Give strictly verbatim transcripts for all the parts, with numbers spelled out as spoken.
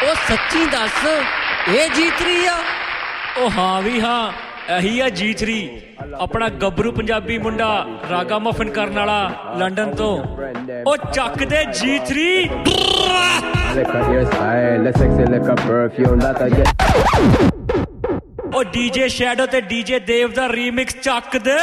ਉਹ ਸੱਚੀ ਦੱਸ ਇਹ ਜੀ ਥਰੀ ਆ? ਉਹ ਹਾਂ ਵੀ ਹਾਂ, ਇਹੀ ਆ ਜੀ ਥਰੀ। ਆਪਣਾ ਗੱਭਰੂ ਪੰਜਾਬੀ ਮੁੰਡਾ ਰਾਗਾ ਮਫਨ ਕਰਨ ਵਾਲਾ ਲੰਡਨ ਤੋਂ। ਉਹ ਚੱਕ ਦੇ ਜੀ ਥਰੀ। ਉਹ ਡੀਜੇ ਸ਼ੈਡੋ ਤੇ ਡੀਜੇ ਦੇਵ ਦਾ ਰੀਮਿਕਸ ਚੱਕ ਦੇ।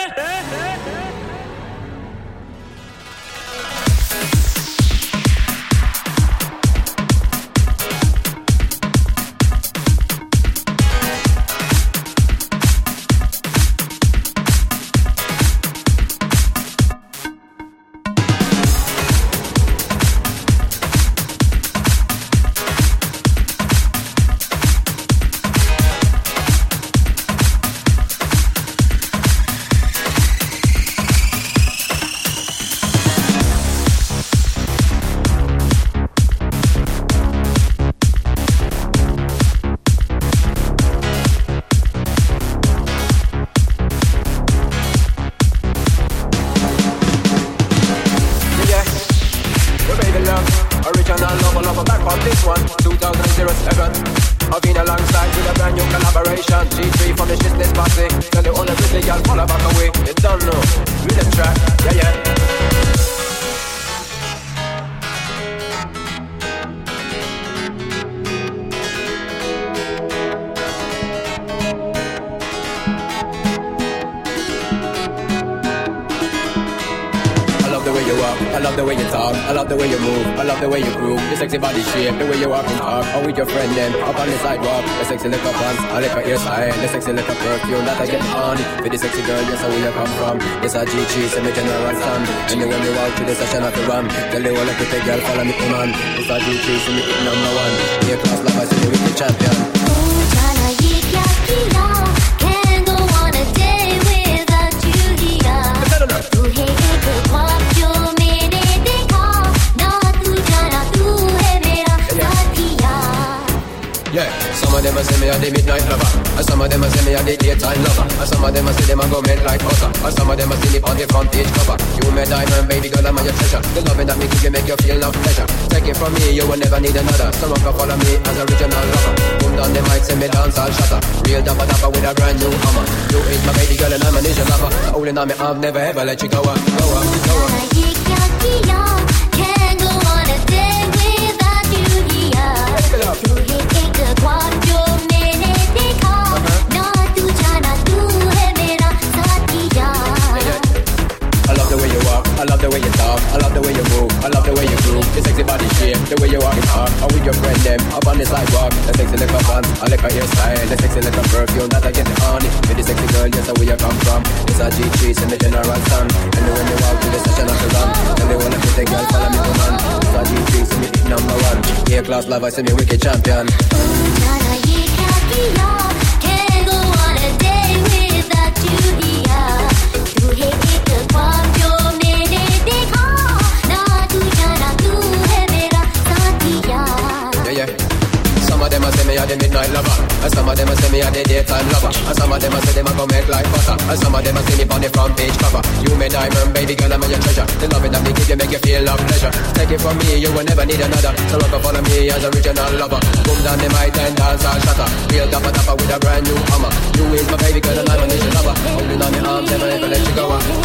I've never ever let you go up, go up, go up. Can't go on a day without you here. तू ही एक ख्वाब जो मैंने देखा, ना तू जाना तू है मेरा साथिया. I love the way you walk, I love the way you talk, I love the way you move, I love the way you groove. Your sexy body shape, the way you walk in park, or with your friend them up on the sidewalk. The sexy little pants, I like her hairstyle, the sexy little perfume that I get on it. With the sexy girl, yes, where you come from. It's a G three, in the general stand. And when you walk to the session of the run, tell me wanna put the girl, follow me come on. It's a G three, so me hit number one. Yeah, class love, I see me wicked champion. Jana ye kya kiya, can't go on a day without you here. तू है एक ख्वाब जो मैंने देखा, ना तू जाना तू है मेरा साथिया. Yeah, yeah. Some of them a say me a the midnight lover, and some of them a say me a the daytime lover, and some of them a say them a go make like butter, and some of them a see me on the front page cover. You me diamond, baby girl, I'm your treasure. The loving that me give you make you feel love pleasure. Take it from me, you will never need another. So rock up follow me as original lover. Boom down the mic and dance all shatter. Real dapper dapper with a brand new hammer. You is my baby girl and I'm an Asian lover. Holding on my arms, never ever let you go.